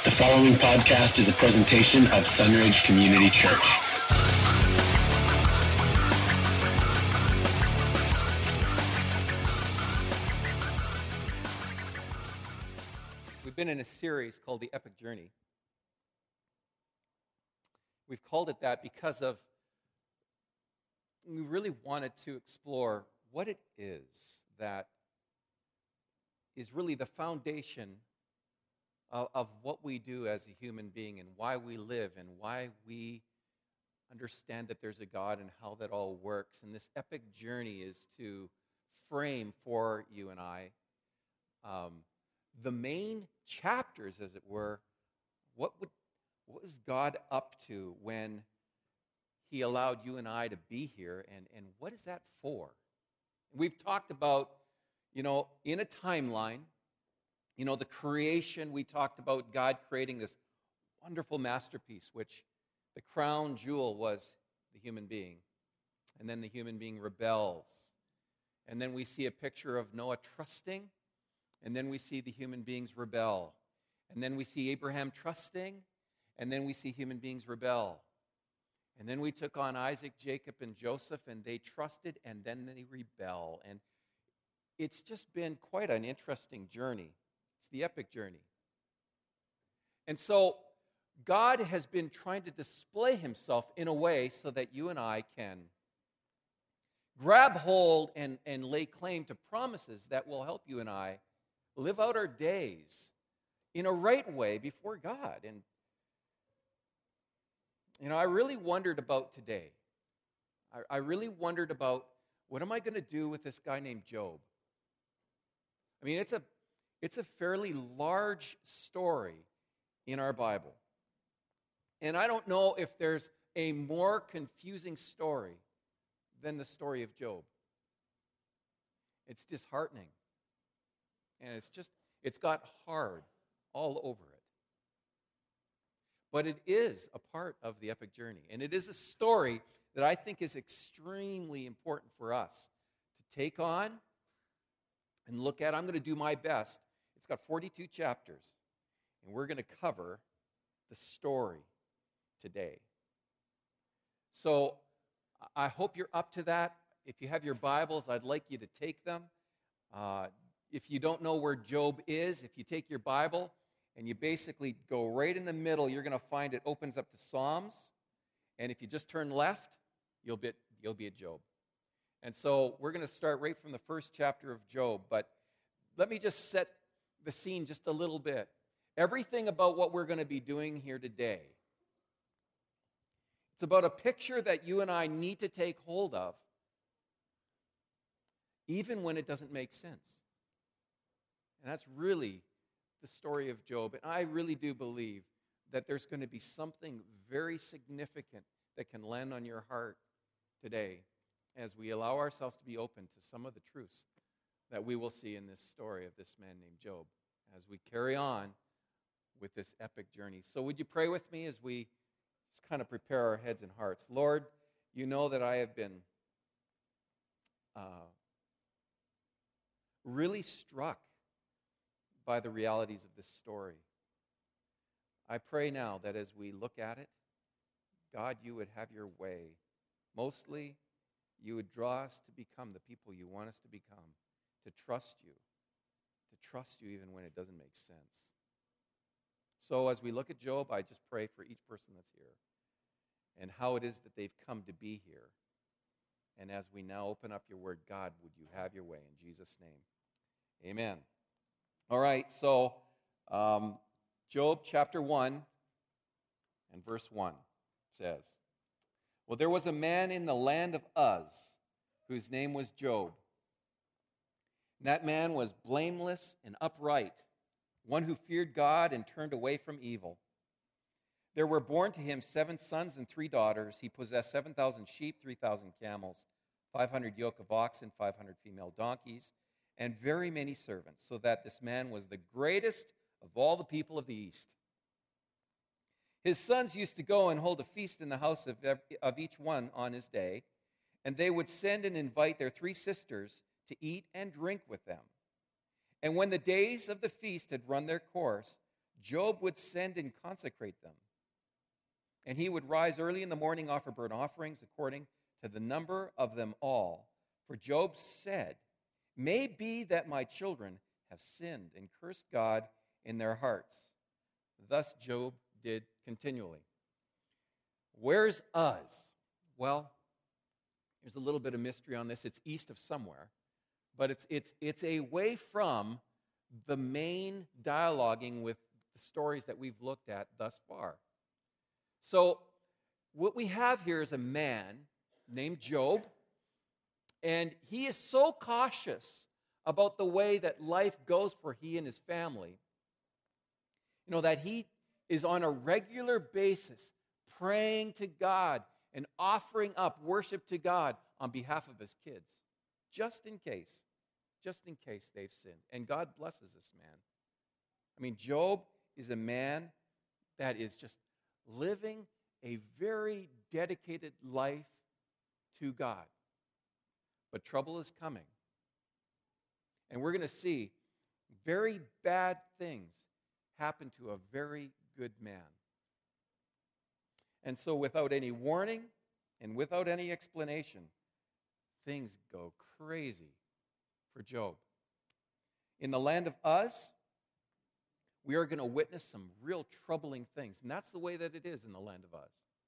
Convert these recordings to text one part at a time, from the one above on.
The following podcast is a presentation of Sunridge Community Church. We've been in a series called The Epic Journey. We've called it that because we really wanted to explore what it is that is really the foundation of what we do as a human being and why we live and why we understand that there's a God and how that all works. And this epic journey is to frame for you and I the main chapters, as it were. What was God up to when he allowed you and I to be here, and what is that for? We've talked about, in a timeline, the creation. We talked about God creating this wonderful masterpiece, which the crown jewel was the human being. And then the human being rebels. And then we see a picture of Noah trusting. And then we see the human beings rebel. And then we see Abraham trusting. And then we see human beings rebel. And then we took on Isaac, Jacob, and Joseph, and they trusted, and then they rebel. And it's just been quite an interesting journey. The epic journey. And so God has been trying to display himself in a way so that you and I can grab hold and lay claim to promises that will help you and I live out our days in a right way before God. And I really wondered about today. I really wondered about, what am I going to do with this guy named Job? I mean, it's a fairly large story in our Bible. And I don't know if there's a more confusing story than the story of Job. It's disheartening. And it's got hard all over it. But it is a part of the epic journey. And it is a story that I think is extremely important for us to take on and look at. I'm going to do my best. It's got 42 chapters, and we're going to cover the story today. So I hope you're up to that. If you have your Bibles, I'd like you to take them. If you don't know where Job is, if you take your Bible and you basically go right in the middle, you're going to find it opens up to Psalms. And if you just turn left, you'll be at Job. And so we're going to start right from the first chapter of Job. But let me just set the scene just a little bit. Everything about what we're going to be doing here today, it's about a picture that you and I need to take hold of, even when it doesn't make sense. And that's really the story of Job. And I really do believe that there's going to be something very significant that can land on your heart today as we allow ourselves to be open to some of the truths that we will see in this story of this man named Job as we carry on with this epic journey. So would you pray with me as we just kind of prepare our heads and hearts? Lord, you know that I have been really struck by the realities of this story. I pray now that as we look at it, God, you would have your way. Mostly, you would draw us to become the people you want us to become. To trust you even when it doesn't make sense. So as we look at Job, I just pray for each person that's here and how it is that they've come to be here. And as we now open up your word, God, would you have your way in Jesus' name. Amen. All right, so Job chapter 1 and verse 1 says, "Well, there was a man in the land of Uz whose name was Job. That man was blameless and upright, one who feared God and turned away from evil. There were born to him 7 sons and 3 daughters. He possessed 7,000 sheep, 3,000 camels, 500 yoke of oxen, 500 female donkeys, and very many servants, so that this man was the greatest of all the people of the East. His sons used to go and hold a feast in the house of each one on his day, and they would send and invite their 3 sisters to eat and drink with them. And when the days of the feast had run their course, Job would send and consecrate them. And he would rise early in the morning, offer burnt offerings according to the number of them all. For Job said, "May be that my children have sinned and cursed God in their hearts." Thus Job did continually. Where's Uz? Well, there's a little bit of mystery on this. It's east of somewhere, but it's away from the main dialoguing with the stories that we've looked at thus far. So what we have here is a man named Job, and he is so cautious about the way that life goes for he and his family, that he is on a regular basis praying to God and offering up worship to God on behalf of his kids, just in case they've sinned. And God blesses this man. I mean, Job is a man that is just living a very dedicated life to God. But trouble is coming. And we're going to see very bad things happen to a very good man. And so without any warning and without any explanation, things go crazy for Job. In the land of Uz, we are going to witness some real troubling things. And that's the way that it is in the land of Uz.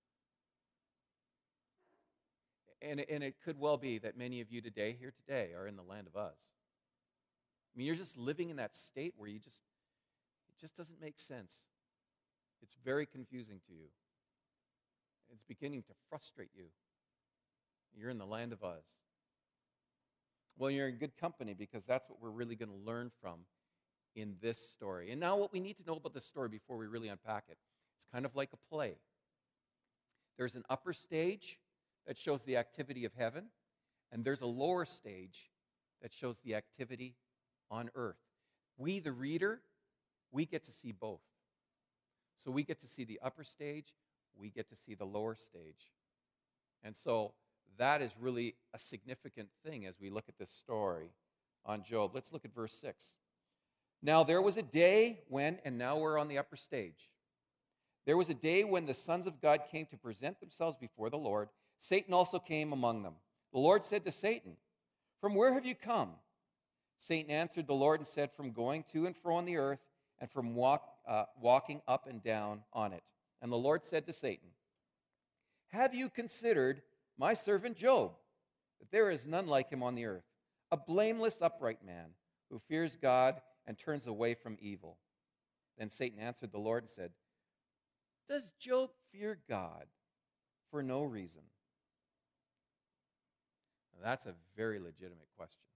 And it could well be that many of you here today, are in the land of Uz. I mean, you're just living in that state where it just doesn't make sense. It's very confusing to you. It's beginning to frustrate you. You're in the land of Uz. Well, you're in good company, because that's what we're really going to learn from in this story. And now what we need to know about this story before we really unpack it, it's kind of like a play. There's an upper stage that shows the activity of heaven, and there's a lower stage that shows the activity on earth. We, the reader, we get to see both. So we get to see the upper stage, we get to see the lower stage. And so that is really a significant thing as we look at this story on Job. Let's look at verse 6. Now there was a day when, and now we're on the upper stage. There was a day when the sons of God came to present themselves before the Lord. Satan also came among them. The Lord said to Satan, "From where have you come?" Satan answered the Lord and said, "From going to and fro on the earth, and from walking up and down on it." And the Lord said to Satan, "Have you considered my servant Job, that there is none like him on the earth, a blameless, upright man, who fears God and turns away from evil?" Then Satan answered the Lord and said, "Does Job fear God for no reason?" Now, that's a very legitimate question.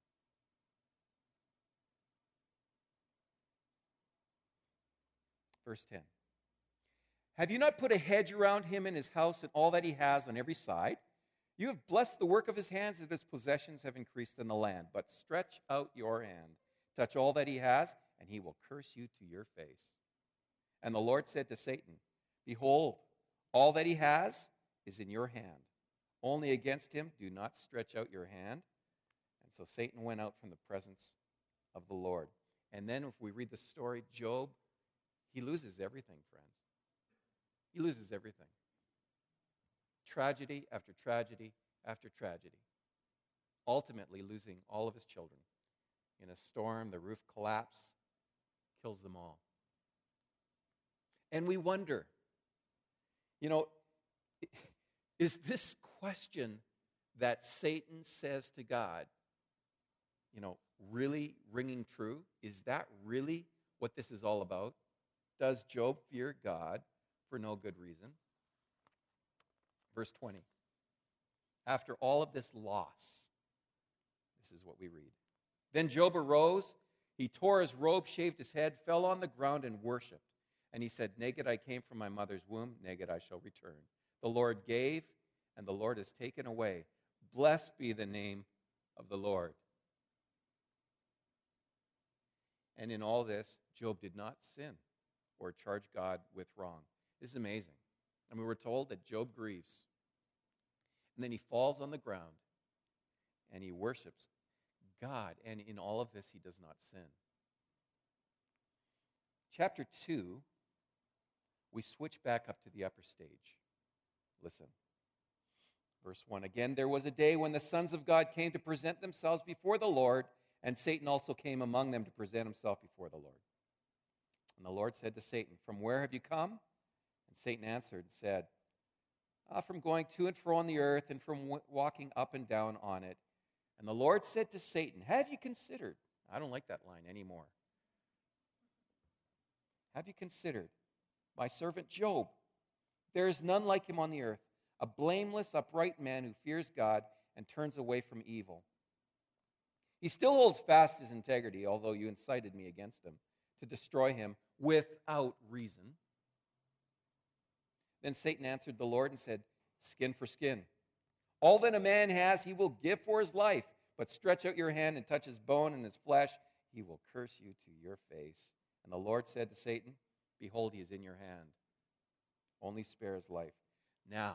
Verse 10. "Have you not put a hedge around him and his house and all that he has on every side? You have blessed the work of his hands, and his possessions have increased in the land. But stretch out your hand, touch all that he has, and he will curse you to your face." And the Lord said to Satan, "Behold, all that he has is in your hand. Only against him do not stretch out your hand." And so Satan went out from the presence of the Lord. And then if we read the story, Job, he loses everything, friends. He loses everything. Tragedy after tragedy after tragedy. Ultimately losing all of his children. In a storm, the roof collapses, kills them all. And we wonder, is this question that Satan says to God, really ringing true? Is that really what this is all about? Does Job fear God for no good reason? Verse 20. After all of this loss, this is what we read. Then Job arose, he tore his robe, shaved his head, fell on the ground and worshipped. And he said, "Naked I came from my mother's womb, naked I shall return. The Lord gave, and the Lord has taken away. Blessed be the name of the Lord." And in all this, Job did not sin or charge God with wrong. This is amazing. I mean, we're told that Job grieves. And then he falls on the ground and he worships God. And in all of this, he does not sin. Chapter 2, we switch back up to the upper stage. Listen. Verse 1, again, there was a day when the sons of God came to present themselves before the Lord, and Satan also came among them to present himself before the Lord. And the Lord said to Satan, from where have you come? And Satan answered and said, from going to and fro on the earth and from walking up and down on it. And the Lord said to Satan, have you considered? I don't like that line anymore. Have you considered my servant Job? There is none like him on the earth, a blameless, upright man who fears God and turns away from evil. He still holds fast his integrity, although you incited me against him to destroy him without reason. Then Satan answered the Lord and said, skin for skin. All that a man has he will give for his life, but stretch out your hand and touch his bone and his flesh, he will curse you to your face. And the Lord said to Satan, behold, he is in your hand. Only spare his life. Now,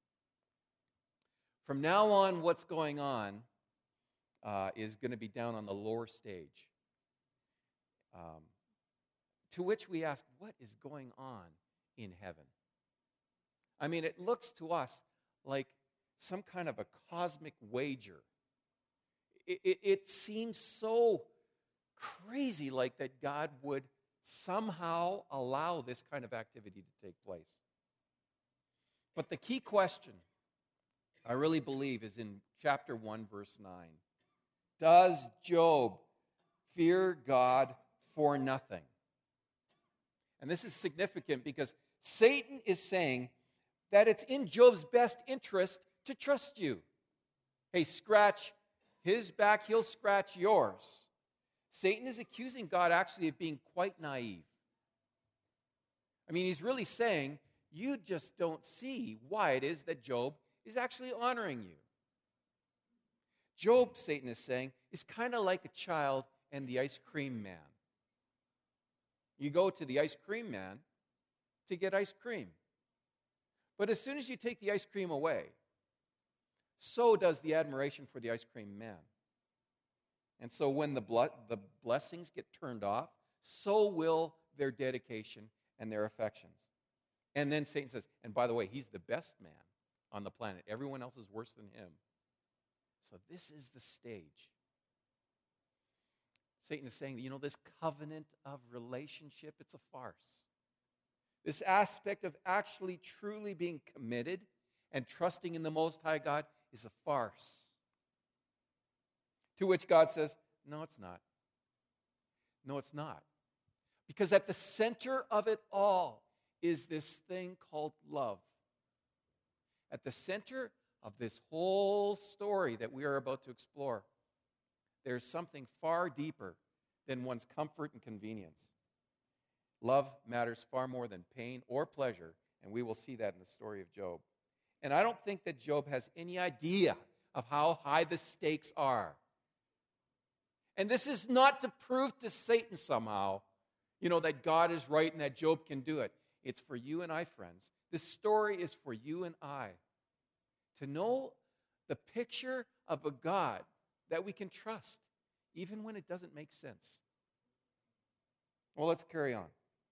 from now on, what's going on is going to be down on the lower stage. To which we ask, what is going on in heaven? I mean, it looks to us like some kind of a cosmic wager. It seems so crazy, like that God would somehow allow this kind of activity to take place. But the key question, I really believe, is in chapter 1, verse 9. Does Job fear God for nothing? And this is significant because Satan is saying that it's in Job's best interest to trust you. Hey, scratch his back, he'll scratch yours. Satan is accusing God actually of being quite naive. I mean, he's really saying, you just don't see why it is that Job is actually honoring you. Job, Satan is saying, is kind of like a child and the ice cream man. You go to the ice cream man to get ice cream. But as soon as you take the ice cream away, so does the admiration for the ice cream man. And so when the blessings get turned off, so will their dedication and their affections. And then Satan says, and by the way, he's the best man on the planet. Everyone else is worse than him. So this is the stage. Satan is saying, this covenant of relationship, it's a farce. This aspect of actually truly being committed and trusting in the Most High God is a farce. To which God says, no, it's not. No, it's not. Because at the center of it all is this thing called love. At the center of this whole story that we are about to explore, there's something far deeper than one's comfort and convenience. Love matters far more than pain or pleasure, and we will see that in the story of Job. And I don't think that Job has any idea of how high the stakes are. And this is not to prove to Satan somehow, that God is right and that Job can do it. It's for you and I, friends. This story is for you and I. To know the picture of a God that we can trust, even when it doesn't make sense. Well, let's carry on.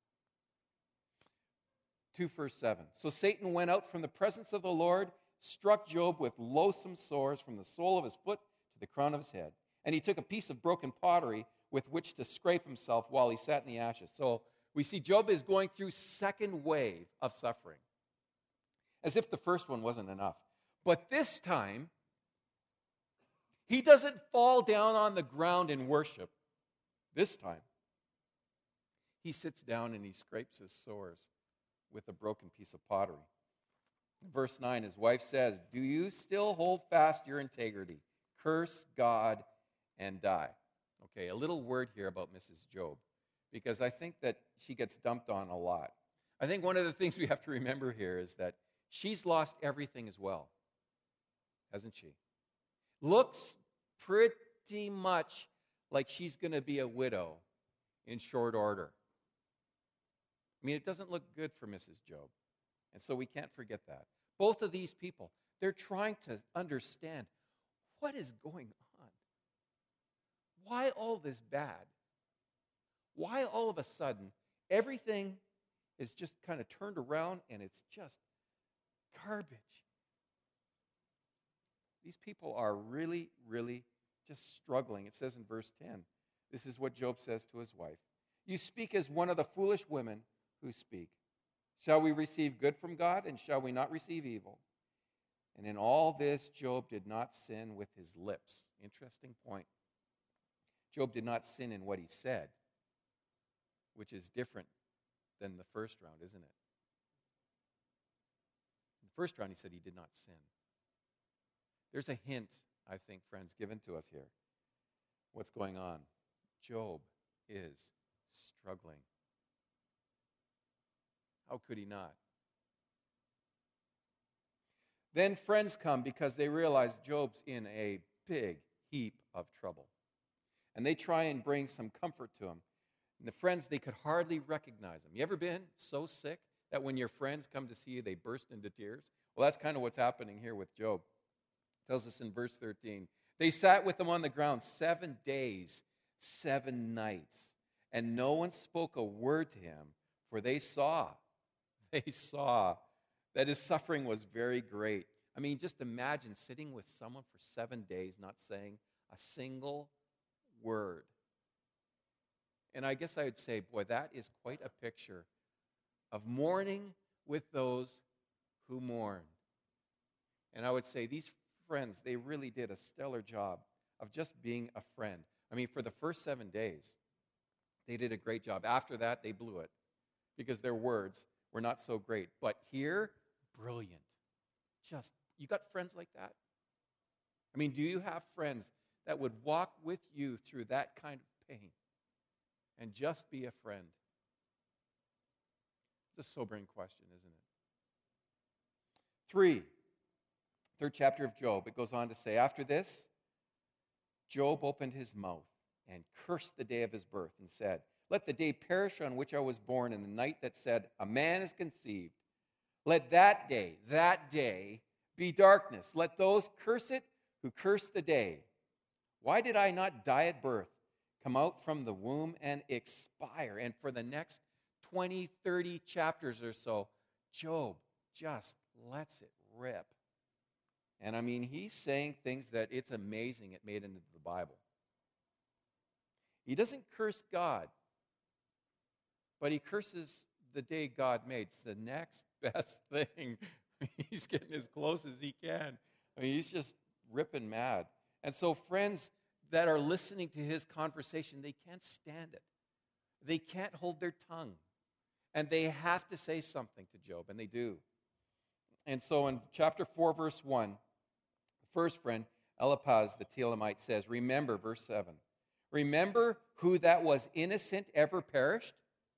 2 verse 7. So Satan went out from the presence of the Lord, struck Job with loathsome sores from the sole of his foot to the crown of his head. And he took a piece of broken pottery with which to scrape himself while he sat in the ashes. So we see Job is going through second wave of suffering. As if the first one wasn't enough. But this time, he doesn't fall down on the ground in worship. This time, he sits down and he scrapes his sores with a broken piece of pottery. In verse 9, his wife says, do you still hold fast your integrity? Curse God and die. Okay, a little word here about Mrs. Job, because I think that she gets dumped on a lot. I think one of the things we have to remember here is that she's lost everything as well, hasn't she? Looks pretty much like she's going to be a widow in short order. I mean, it doesn't look good for Mrs. Job. And so we can't forget that. Both of these people, they're trying to understand what is going on. Why all this bad? Why all of a sudden Everything is just kind of turned around, and it's just garbage. These people are really, really just struggling. It says in verse 10, this is what Job says to his wife. You speak as one of the foolish women who speak. Shall we receive good from God, and shall we not receive evil? And in all this, Job did not sin with his lips. Interesting point. Job did not sin in what he said, which is different than the first round, isn't it? In the first round, he said he did not sin. There's a hint, I think, friends, given to us here. What's going on? Job is struggling. How could he not? Then friends come because they realize Job's in a big heap of trouble. And they try and bring some comfort to him. And the friends, they could hardly recognize him. You ever been so sick that when your friends come to see you, they burst into tears? Well, that's kind of what's happening here with Job. It tells us in verse 13, they sat with him on the ground 7 days, 7 nights, and no one spoke a word to him, for they saw that his suffering was very great. I mean, just imagine sitting with someone for 7 days, not saying a single word. And I guess I would say, boy, that is quite a picture of mourning with those who mourn. And I would say these friends, they really did a stellar job of just being a friend. I mean, for the first 7 days, they did a great job. After that, they blew it because their words were not so great. But here, brilliant. Just, you got friends like that? I mean, do you have friends that would walk with you through that kind of pain and just be a friend? It's a sobering question, isn't it? Third chapter of Job, it goes on to say, after this, Job opened his mouth and cursed the day of his birth and said, let the day perish on which I was born, and the night that said, a man is conceived. Let that day be darkness. Let those curse it who curse the day. Why did I not die at birth, come out from the womb and expire? And for the next 20, 30 chapters or so, Job just lets it rip. And I mean, he's saying things that it's amazing it made into the Bible. He doesn't curse God, but he curses the day God made. It's the next best thing. He's getting as close as he can. I mean, he's just ripping mad. And so friends that are listening to his conversation, they can't stand it. They can't hold their tongue. And they have to say something to Job, and they do. And so in chapter 4, verse 1, the first friend, Eliphaz the Telamite, says, remember, verse 7, remember who that was innocent ever perished?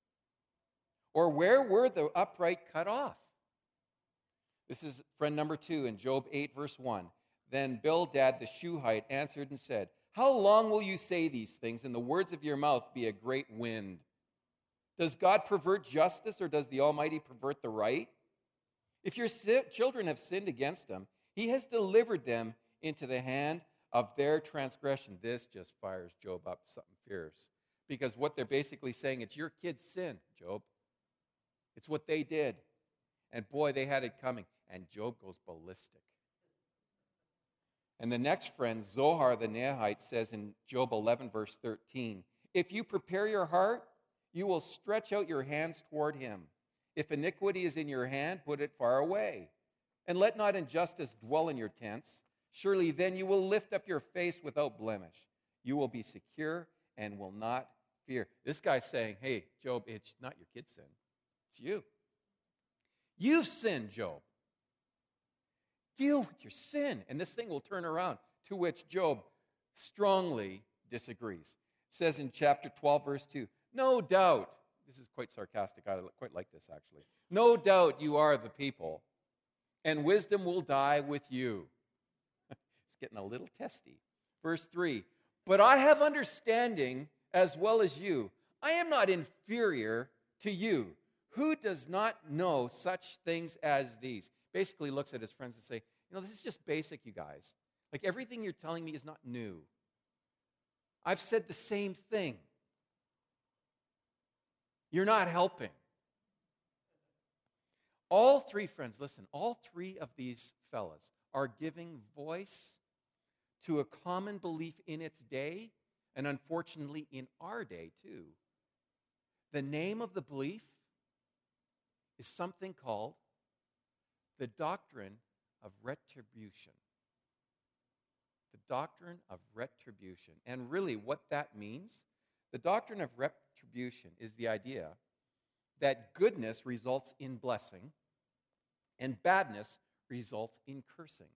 Or where were the upright cut off? This is friend number 2 in Job 8, verse 1. Then Bildad the Shuhite answered and said, how long will you say these things, and the words of your mouth be a great wind? Does God pervert justice, or does the Almighty pervert the right? If your children have sinned against him, he has delivered them into the hand of their transgression. This just fires Job up something fierce. Because what they're basically saying, it's your kids' sin, Job. It's what they did. And boy, they had it coming. And Job goes ballistic. And the next friend, Zohar the Nahite, says in Job 11, verse 13, if you prepare your heart, you will stretch out your hands toward him. If iniquity is in your hand, put it far away. And let not injustice dwell in your tents. Surely then you will lift up your face without blemish. You will be secure and will not fear. This guy's saying, hey, Job, it's not your kid's sin. It's you. You've sinned, Job. Deal with your sin, and this thing will turn around. To which Job strongly disagrees. It says in chapter 12, verse 2, no doubt, this is quite sarcastic, I quite like this actually. No doubt you are the people, and wisdom will die with you. It's getting a little testy. Verse 3, but I have understanding as well as you. I am not inferior to you. Who does not know such things as these? Basically looks at his friends and say, this is just basic, you guys. Like everything you're telling me is not new. I've said the same thing. You're not helping. All three, friends, listen, all three of these fellas are giving voice to a common belief in its day, and unfortunately in our day too. The name of the belief is something called the doctrine of retribution. The doctrine of retribution. And really what that means, the doctrine of retribution is the idea that goodness results in blessing and badness results in cursings.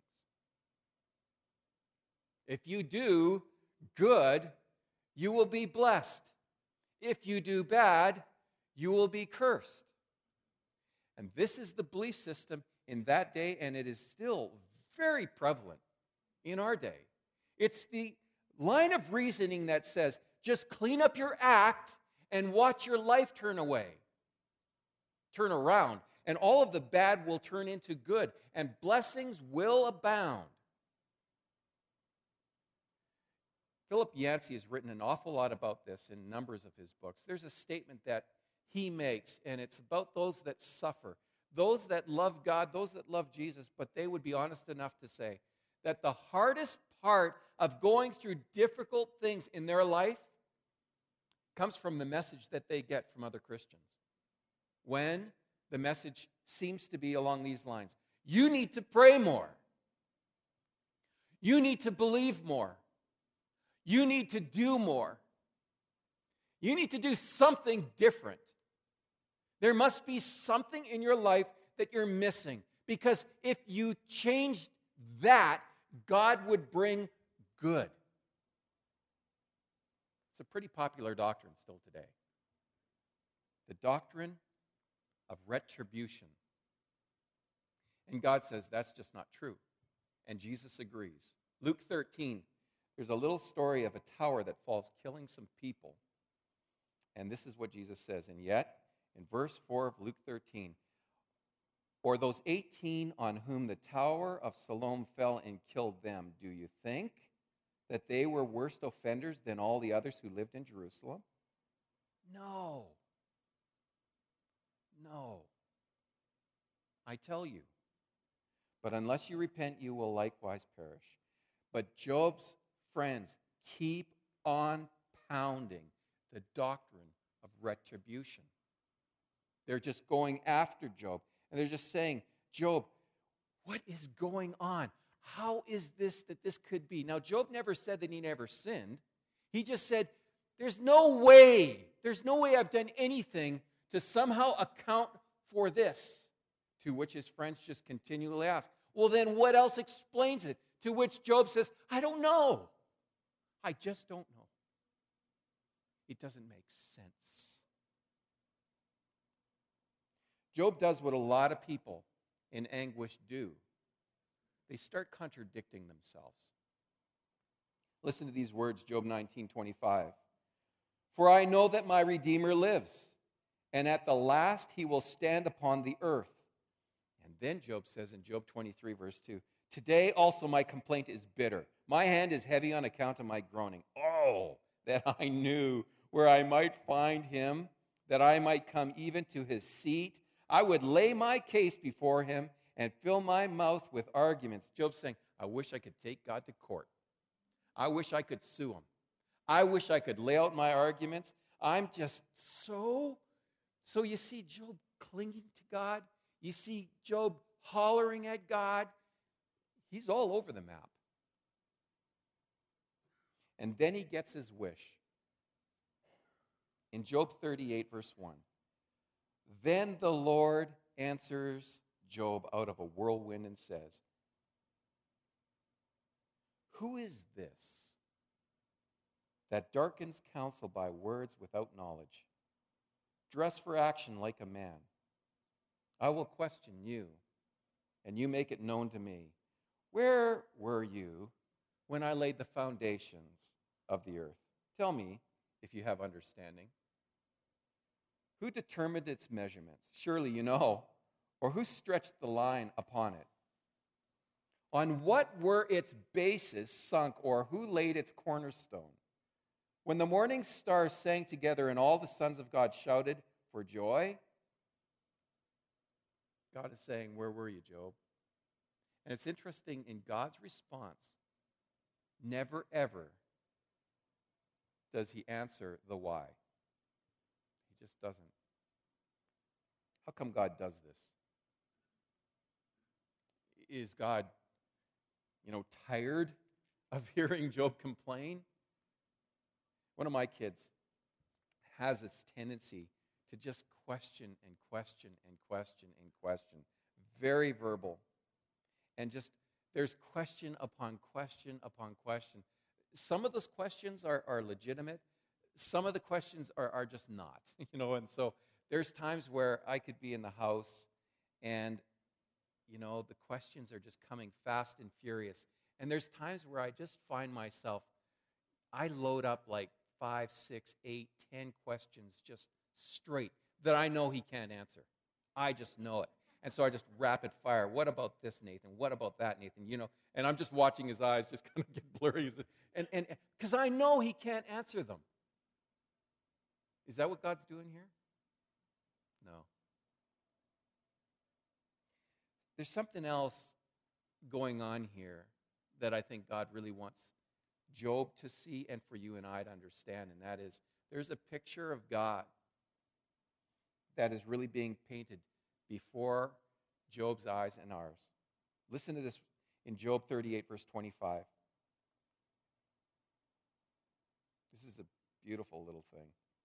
If you do good, you will be blessed. If you do bad, you will be cursed. And this is the belief system in that day, and it is still very prevalent in our day. It's the line of reasoning that says, just clean up your act and watch your life turn around, and all of the bad will turn into good, and blessings will abound. Philip Yancey has written an awful lot about this in numbers of his books. There's a statement that he makes, and it's about those that suffer, those that love God, those that love Jesus, but they would be honest enough to say that the hardest part of going through difficult things in their life comes from the message that they get from other Christians. When the message seems to be along these lines, you need to pray more. You need to believe more. You need to do more. You need to do something different. There must be something in your life that you're missing. Because if you changed that, God would bring good. It's a pretty popular doctrine still today. The doctrine of retribution. And God says that's just not true. And Jesus agrees. Luke 13, there's a little story of a tower that falls, killing some people. And this is what Jesus says. And yet, in verse 4 of Luke 13, or those 18 on whom the tower of Siloam fell and killed them, do you think that they were worse offenders than all the others who lived in Jerusalem? No. No. I tell you. But unless you repent, you will likewise perish. But Job's friends keep on pounding the doctrine of retribution. They're just going after Job. And they're just saying, Job, what is going on? How is this that this could be? Now, Job never said that he never sinned. He just said, there's no way I've done anything to somehow account for this. To which his friends just continually ask, well, then what else explains it? To which Job says, I don't know. I just don't know. It doesn't make sense. Job does what a lot of people in anguish do. They start contradicting themselves. Listen to these words, Job 19:25. For I know that my Redeemer lives, and at the last he will stand upon the earth. And then Job says in Job 23, verse 2, today also my complaint is bitter. My hand is heavy on account of my groaning. Oh, that I knew where I might find him, that I might come even to his seat. I would lay my case before him and fill my mouth with arguments. Job's saying, I wish I could take God to court. I wish I could sue him. I wish I could lay out my arguments. I'm just so you see Job clinging to God. You see Job hollering at God. He's all over the map. And then he gets his wish. In Job 38, verse 1, then the Lord answers Job out of a whirlwind and says, who is this that darkens counsel by words without knowledge? Dress for action like a man. I will question you, and you make it known to me. Where were you when I laid the foundations of the earth? Tell me if you have understanding. Who determined its measurements? Surely you know. Or who stretched the line upon it? On what were its bases sunk, or who laid its cornerstone? When the morning stars sang together and all the sons of God shouted for joy, God is saying, where were you, Job? And it's interesting, in God's response, never ever does he answer the why. He just doesn't. How come God does this? Is God, tired of hearing Job complain? One of my kids has this tendency to just question and question and question and question. Very verbal. And just, there's question upon question upon question. Some of those questions are legitimate. Some of the questions are just not, and so there's times where I could be in the house and, the questions are just coming fast and furious. And there's times where I just find myself, I load up like 5, 6, 8, 10 questions just straight that I know he can't answer. I just know it. And so I just rapid fire. What about this, Nathan? What about that, Nathan? And I'm just watching his eyes just kind of get blurry. And because I know he can't answer them. Is that what God's doing here? No. There's something else going on here that I think God really wants Job to see and for you and I to understand, and that is there's a picture of God that is really being painted before Job's eyes and ours. Listen to this in Job 38, verse 25. This is a beautiful little thing.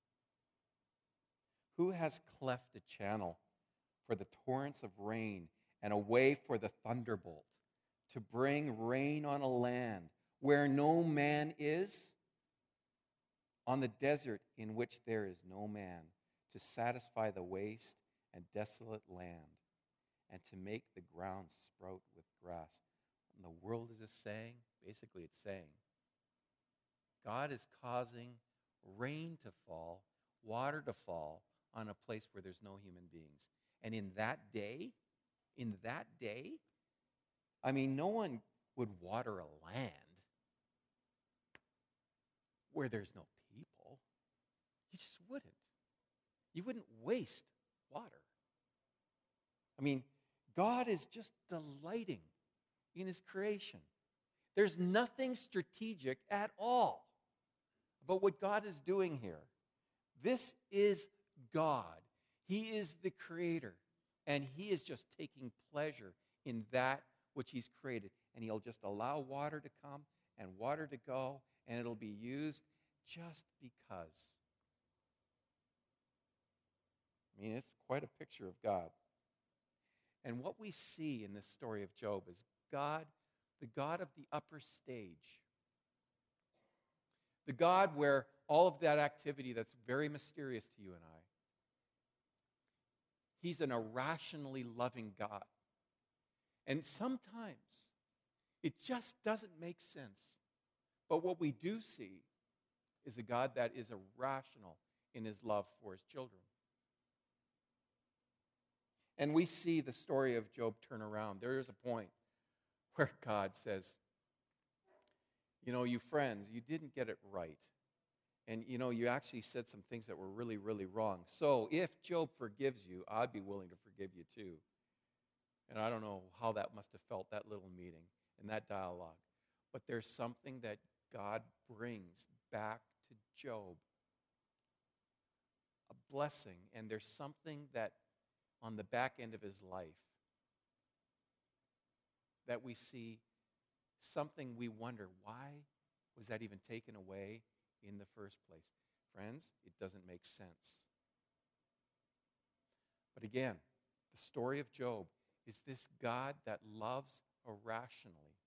Who has cleft a channel for the torrents of rain and a way for the thunderbolt to bring rain on a land where no man is, on the desert in which there is no man, to satisfy the waste and desolate land, and to make the ground sprout with grass? And the world is just saying, basically it's saying, God is causing rain to fall, water to fall on a place where there's no human beings. And in that day, no one would water a land where there's no people. You just wouldn't. You wouldn't waste water. God is just delighting in his creation. There's nothing strategic at all about what God is doing here. This is God. He is the creator, and he is just taking pleasure in that which he's created. And he'll just allow water to come and water to go, and it'll be used just because. It's quite a picture of God. And what we see in this story of Job is God, the God of the upper stage. The God where all of that activity that's very mysterious to you and I, he's an irrationally loving God. And sometimes it just doesn't make sense. But what we do see is a God that is irrational in his love for his children. And we see the story of Job turn around. There is a point where God says, you friends, you didn't get it right. And, you actually said some things that were really, really wrong. So if Job forgives you, I'd be willing to forgive you too. And I don't know how that must have felt, that little meeting and that dialogue. But there's something that God brings back to Job. A blessing. And there's something that on the back end of his life that we see, something we wonder, why was that even taken away in the first place? Friends, it doesn't make sense. But again, the story of Job is this God that loves irrationally.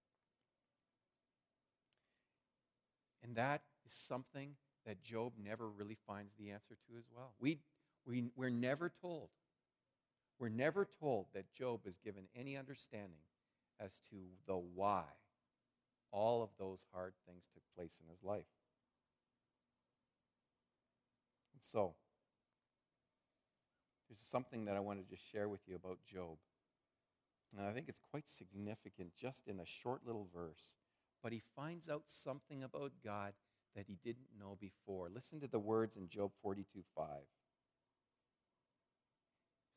And that is something that Job never really finds the answer to as well. We're never told. We're never told that Job is given any understanding as to the why all of those hard things took place in his life. And so, there's something that I want to just share with you about Job. And I think it's quite significant just in a short little verse. But he finds out something about God that he didn't know before. Listen to the words in Job 42:5.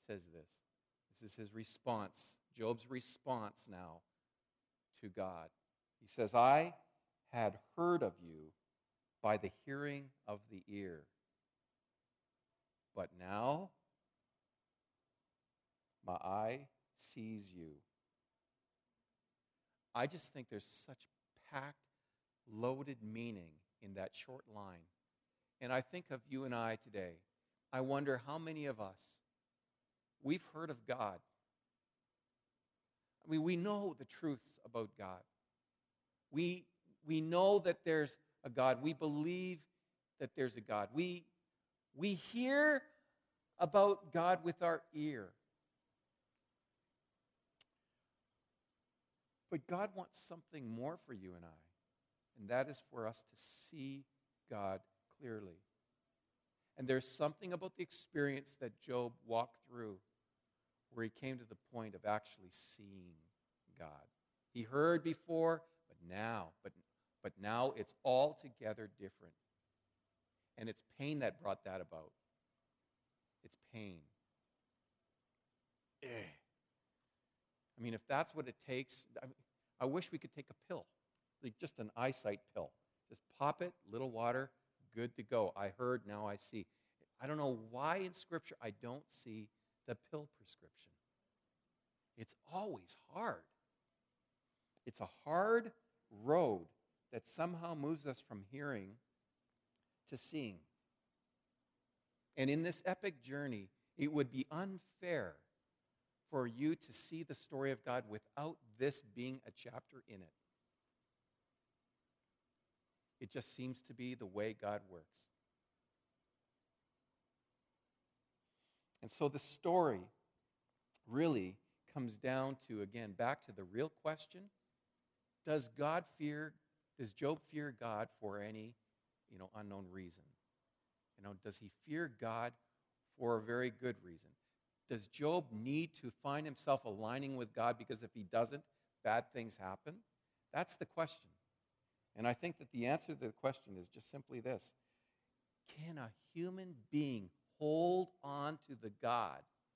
says this. This is his response, Job's response now to God. He says, I had heard of you by the hearing of the ear, but now my eye sees you. I just think there's such packed, loaded meaning in that short line. And I think of you and I today. I wonder how many of us, we've heard of God. I mean, we know the truths about God. We know that there's a God. We believe that there's a God. We hear about God with our ear. But God wants something more for you and I, and that is for us to see God clearly. And there's something about the experience that Job walked through where he came to the point of actually seeing God. He heard before, but now it's altogether different. And it's pain that brought that about. It's pain. I mean, if that's what it takes, I wish we could take a pill, like just an eyesight pill. Just pop it, little water, good to go. I heard, now I see. I don't know why in Scripture I don't see the pill prescription. It's always hard. It's a hard road that somehow moves us from hearing to seeing. And in this epic journey, it would be unfair for you to see the story of God without this being a chapter in it. It just seems to be the way God works. And so the story really comes down to, again, back to the real question, does Job fear God for any, unknown reason? Does he fear God for a very good reason? Does Job need to find himself aligning with God because if he doesn't, bad things happen? That's the question. And I think that the answer to the question is just simply this. Can a human being hold on to the God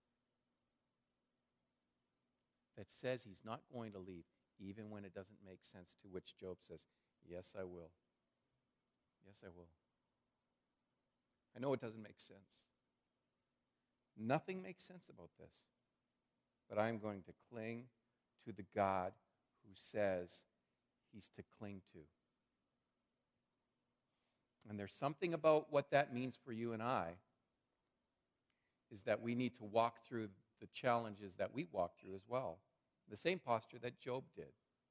that says he's not going to leave, even when it doesn't make sense, to which Job says, yes, I will. Yes, I will. I know it doesn't make sense. Nothing makes sense about this. But I'm going to cling to the God who says he's to cling to. And there's something about what that means for you and I, is that we need to walk through the challenges that we walk through as well. The same posture that Job did.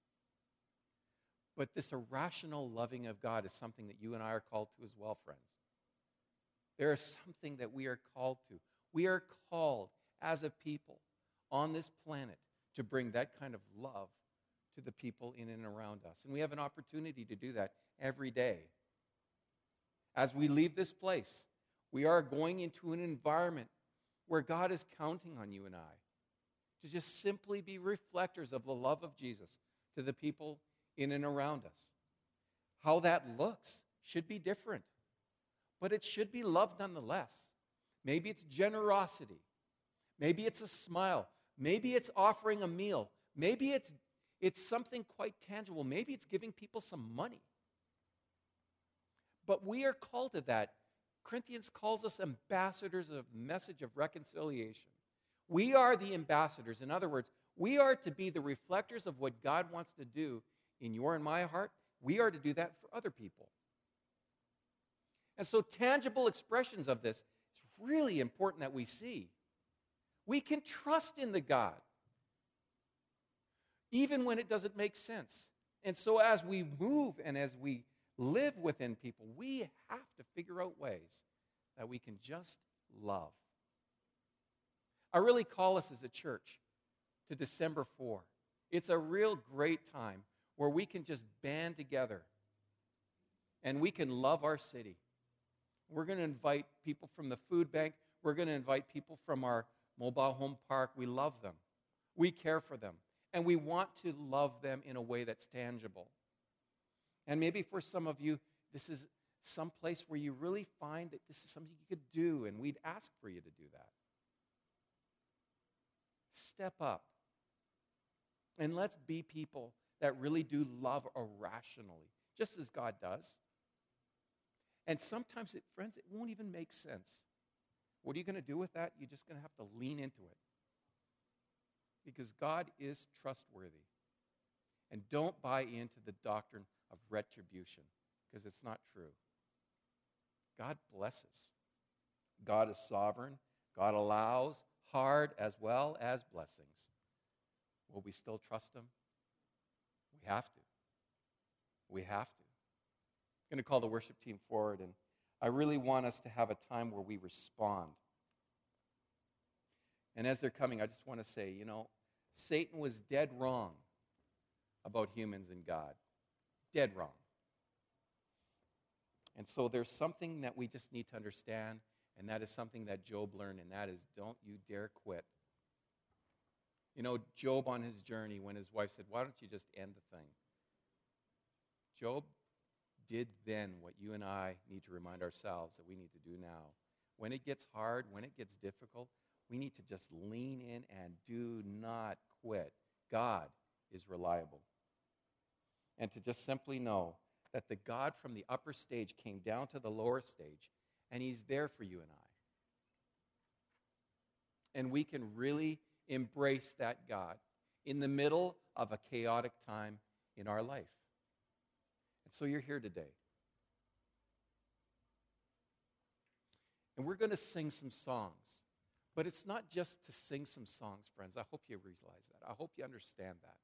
But this irrational loving of God is something that you and I are called to as well, friends. There is something that we are called to. We are called as a people on this planet to bring that kind of love to the people in and around us. And we have an opportunity to do that every day. As we leave this place, we are going into an environment where God is counting on you and I to just simply be reflectors of the love of Jesus to the people in and around us. How that looks should be different, but it should be love nonetheless. Maybe it's generosity. Maybe it's a smile. Maybe it's offering a meal. Maybe it's something quite tangible. Maybe it's giving people some money. But we are called to that. Corinthians calls us ambassadors of the message of reconciliation. We are the ambassadors. In other words, we are to be the reflectors of what God wants to do in your and my heart. We are to do that for other people. And so tangible expressions of this, it's really important that we see. We can trust in the God, even when it doesn't make sense. And so as we move and as we live within people, we have to figure out ways that we can just love. I really call us as a church to December 4. It's a real great time where we can just band together and we can love our city. We're going to invite people from the food bank. We're going to invite people from our mobile home park. We love them. We care for them. And we want to love them in a way that's tangible. And maybe for some of you, this is some place where you really find that this is something you could do, and we'd ask for you to do that. step up. And let's be people that really do love irrationally, just as God does. And sometimes, friends, it won't even make sense. What are you going to do with that? You're just going to have to lean into it. Because God is trustworthy. And don't buy into the doctrine of retribution, because it's not true. God blesses. God is sovereign. God allows hard as well as blessings. Will we still trust him? We have to. We have to. I'm going to call the worship team forward, and I really want us to have a time where we respond. And as they're coming, I just want to say, Satan was dead wrong about humans and God. Dead wrong. And so there's something that we just need to understand, and that is something that Job learned, and that is, don't you dare quit. Job on his journey, when his wife said, why don't you just end the thing? Job did then what you and I need to remind ourselves that we need to do now. When it gets hard, when it gets difficult, we need to just lean in and do not quit. God is reliable. And to just simply know that the God from the upper stage came down to the lower stage, and he's there for you and I. And we can really embrace that God in the middle of a chaotic time in our life. And so you're here today. And we're going to sing some songs. But it's not just to sing some songs, friends. I hope you realize that. I hope you understand that.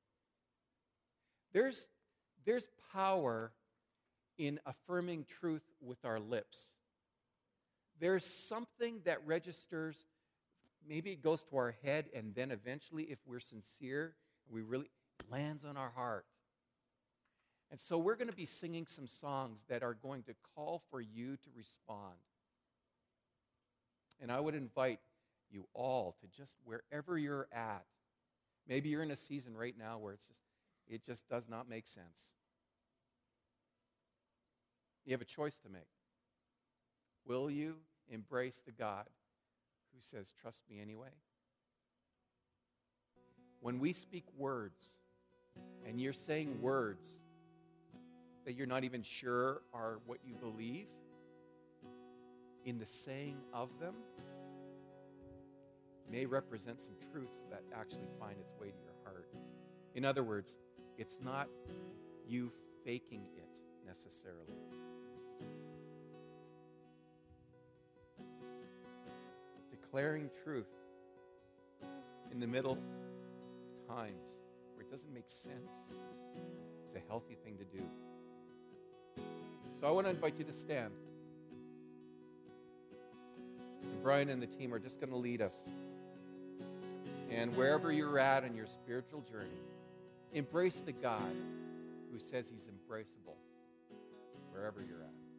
There's power in affirming truth with our lips. There's something that registers, maybe it goes to our head, and then eventually, if we're sincere, it lands on our heart. And so we're going to be singing some songs that are going to call for you to respond. And I would invite you all to just, wherever you're at, maybe you're in a season right now where it just does not make sense. You have a choice to make. Will you embrace the God who says, trust me anyway? When we speak words, and you're saying words that you're not even sure are what you believe, in the saying of them may represent some truths that actually find its way to your heart. In other words, it's not you faking it necessarily. Declaring truth in the middle of times where it doesn't make sense is a healthy thing to do. So I want to invite you to stand. And Brian and the team are just going to lead us. And wherever you're at in your spiritual journey, embrace the God who says he's embraceable wherever you're at.